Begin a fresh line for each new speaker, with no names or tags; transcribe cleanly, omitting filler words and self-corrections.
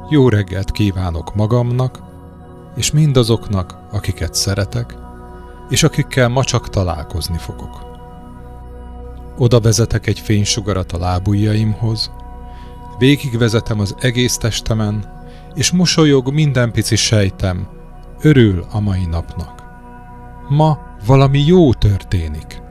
Jó reggelt kívánok magamnak, és mindazoknak, akiket szeretek, és akikkel ma csak találkozni fogok. Oda vezetek egy fénysugarat a lábujjaimhoz, végigvezetem az egész testemen, és mosolyog minden pici sejtem, örül a mai napnak. Ma valami jó történik.